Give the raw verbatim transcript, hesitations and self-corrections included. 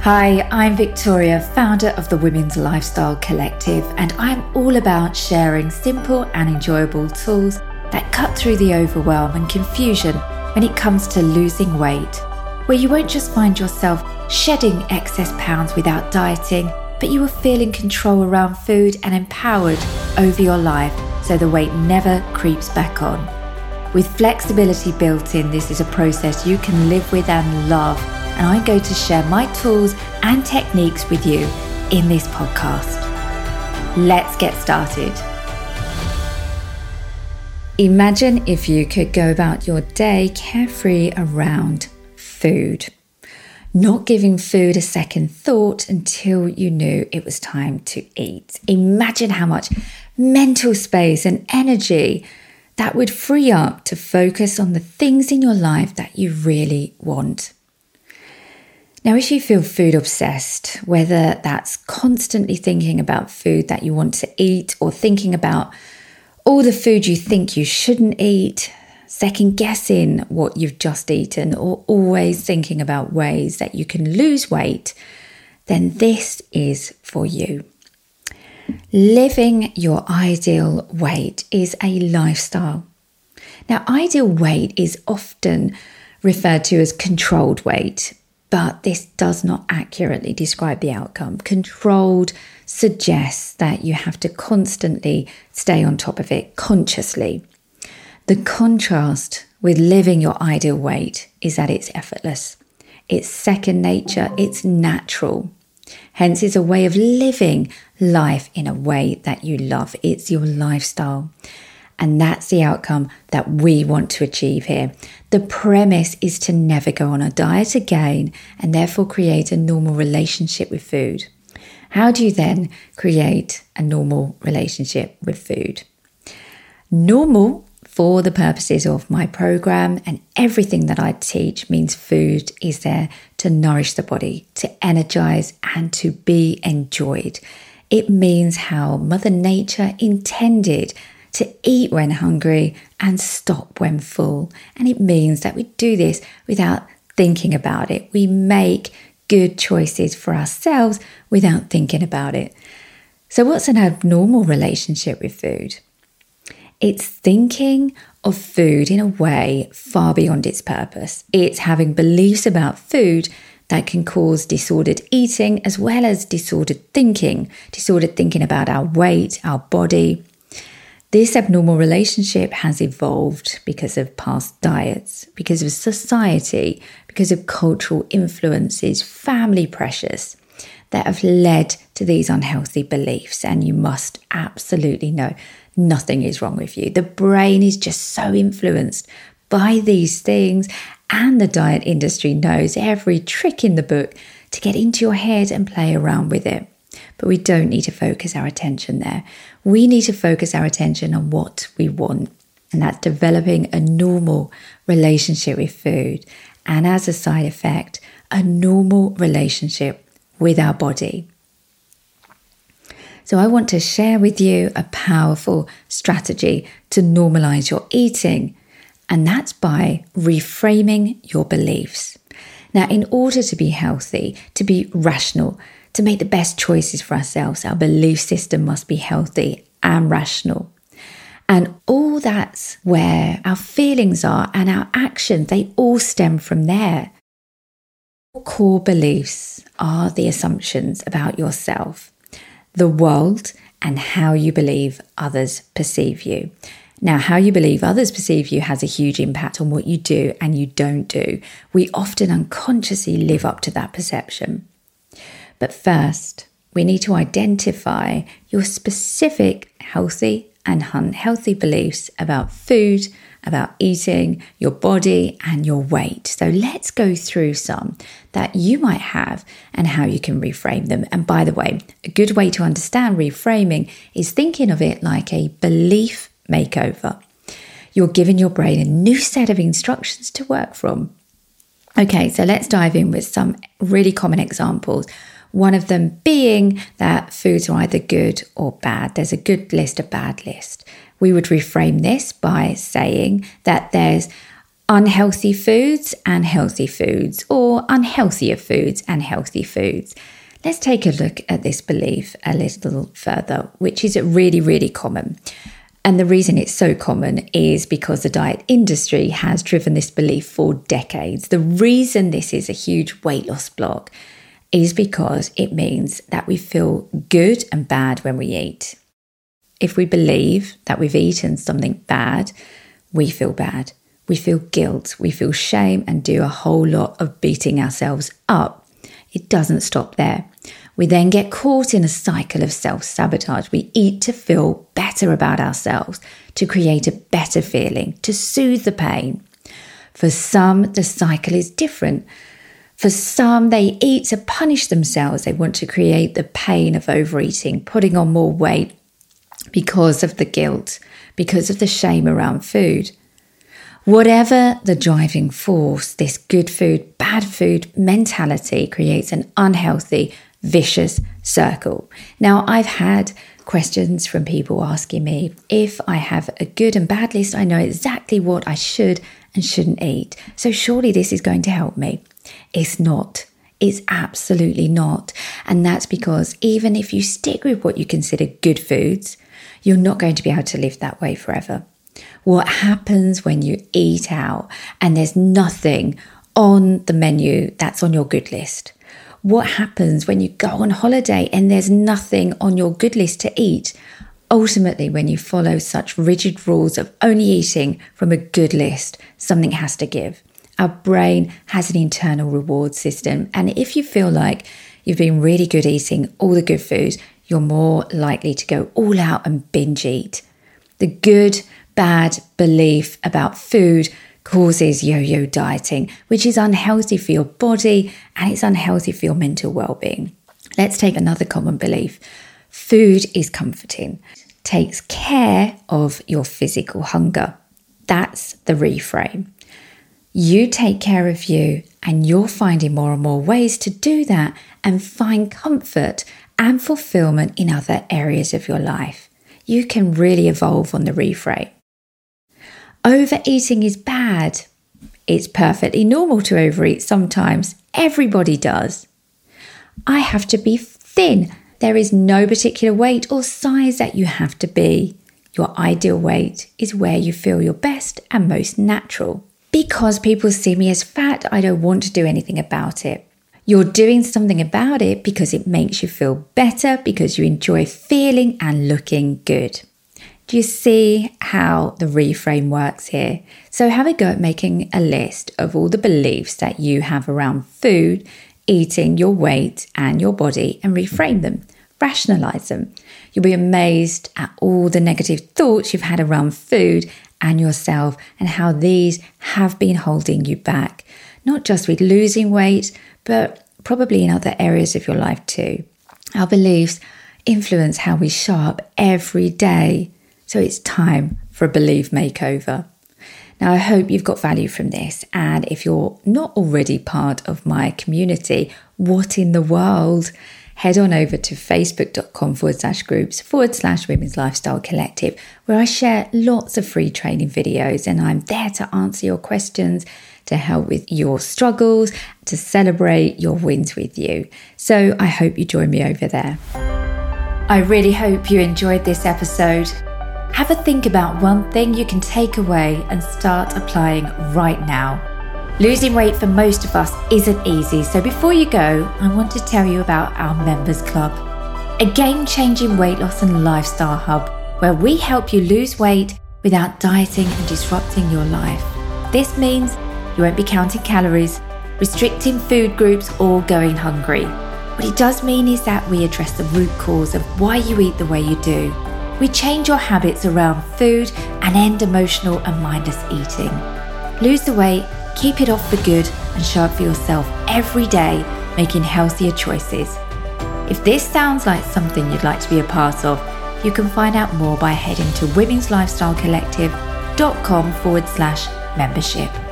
Hi, I'm Victoria, founder of the Women's Lifestyle Collective, and I'm all about sharing simple and enjoyable tools that cut through the overwhelm and confusion when it comes to losing weight, where you won't just find yourself shedding excess pounds without dieting, but you will feel in control around food and empowered over your life so the weight never creeps back on. With flexibility built in, this is a process you can live with and love, and I'm going to share my tools and techniques with you in this podcast. Let's get started. Imagine if you could go about your day carefree around food, not giving food a second thought until you knew it was time to eat. Imagine how much mental space and energy that would free up to focus on the things in your life that you really want. Now, if you feel food obsessed, whether that's constantly thinking about food that you want to eat or thinking about all the food you think you shouldn't eat, second guessing what you've just eaten, or always thinking about ways that you can lose weight, then this is for you. Living your ideal weight is a lifestyle. Now, ideal weight is often referred to as controlled weight, but this does not accurately describe the outcome. Controlled suggests that you have to constantly stay on top of it consciously. The contrast with living your ideal weight is that it's effortless. It's second nature. It's natural. Hence, it's a way of living life in a way that you love. It's your lifestyle. And that's the outcome that we want to achieve here. The premise is to never go on a diet again and therefore create a normal relationship with food. How do you then create a normal relationship with food? Normal, for the purposes of my program and everything that I teach, means food is there to nourish the body, to energize and to be enjoyed. It means how Mother Nature intended to eat when hungry and stop when full. And it means that we do this without thinking about it. We make good choices for ourselves without thinking about it. So what's an abnormal relationship with food? It's thinking of food in a way far beyond its purpose. It's having beliefs about food that can cause disordered eating as well as disordered thinking, disordered thinking about our weight, our body. This abnormal relationship has evolved because of past diets, because of society, because of cultural influences, family pressures that have led to these unhealthy beliefs. And you must absolutely know nothing is wrong with you. The brain is just so influenced by these things, and the diet industry knows every trick in the book to get into your head and play around with it. But we don't need to focus our attention there. We need to focus our attention on what we want, and that's developing a normal relationship with food, and as a side effect, a normal relationship with our body. So I want to share with you a powerful strategy to normalize your eating, and that's by reframing your beliefs. Now, in order to be healthy, to be rational, to make the best choices for ourselves, our belief system must be healthy and rational. And all that's where our feelings are and our actions, they all stem from there. Core beliefs are the assumptions about yourself, the world, and how you believe others perceive you. Now, how you believe others perceive you has a huge impact on what you do and you don't do. We often unconsciously live up to that perception. But first, we need to identify your specific healthy and unhealthy beliefs about food, about eating, your body, and your weight. So let's go through some that you might have and how you can reframe them. And by the way, a good way to understand reframing is thinking of it like a belief makeover. You're giving your brain a new set of instructions to work from. Okay, so let's dive in with some really common examples. One of them being that foods are either good or bad. There's a good list, a bad list. We would reframe this by saying that there's unhealthy foods and healthy foods, or unhealthier foods and healthy foods. Let's take a look at this belief a little further, which is really, really common. And the reason it's so common is because the diet industry has driven this belief for decades. The reason this is a huge weight loss block is because it means that we feel good and bad when we eat. If we believe that we've eaten something bad, we feel bad. We feel guilt, we feel shame, and do a whole lot of beating ourselves up. It doesn't stop there. We then get caught in a cycle of self-sabotage. We eat to feel better about ourselves, to create a better feeling, to soothe the pain. For some, the cycle is different. For some, they eat to punish themselves. They want to create the pain of overeating, putting on more weight because of the guilt, because of the shame around food. Whatever the driving force, this good food, bad food mentality creates an unhealthy, vicious circle. Now, I've had questions from people asking me if I have a good and bad list, I know exactly what I should and shouldn't eat. So surely this is going to help me. It's not. It's absolutely not. And that's because even if you stick with what you consider good foods, you're not going to be able to live that way forever. What happens when you eat out and there's nothing on the menu that's on your good list? What happens when you go on holiday and there's nothing on your good list to eat? Ultimately, when you follow such rigid rules of only eating from a good list, something has to give. Our brain has an internal reward system. And if you feel like you've been really good eating all the good food, you're more likely to go all out and binge eat. The good, bad belief about food causes yo-yo dieting, which is unhealthy for your body and it's unhealthy for your mental well-being. Let's take another common belief. Food is comforting, takes care of your physical hunger. That's the reframe. You take care of you and you're finding more and more ways to do that and find comfort and fulfillment in other areas of your life. You can really evolve on the reframe. Overeating is bad. It's perfectly normal to overeat sometimes. Everybody does. I have to be thin. There is no particular weight or size that you have to be. Your ideal weight is where you feel your best and most natural. Because people see me as fat, I don't want to do anything about it. You're doing something about it because it makes you feel better, because you enjoy feeling and looking good. Do you see how the reframe works here? So have a go at making a list of all the beliefs that you have around food, eating, your weight and your body, and reframe them, rationalize them. You'll be amazed at all the negative thoughts you've had around food and yourself and how these have been holding you back, not just with losing weight, but probably in other areas of your life too. Our beliefs influence how we show up every day. So it's time for a belief makeover. Now, I hope you've got value from this. And if you're not already part of my community, what in the world? Head on over to facebook.com forward slash groups forward slash women's lifestyle collective, where I share lots of free training videos and I'm there to answer your questions, to help with your struggles, to celebrate your wins with you. So I hope you join me over there. I really hope you enjoyed this episode. Have a think about one thing you can take away and start applying right now. Losing weight for most of us isn't easy, so before you go, I want to tell you about our Members Club, a game-changing weight loss and lifestyle hub where we help you lose weight without dieting and disrupting your life. This means you won't be counting calories, restricting food groups, or going hungry. What it does mean is that we address the root cause of why you eat the way you do. We change your habits around food and end emotional and mindless eating. Lose the weight, keep it off for good, and show up for yourself every day, making healthier choices. If this sounds like something you'd like to be a part of, you can find out more by heading to women's lifestyle collective dot com forward slash membership.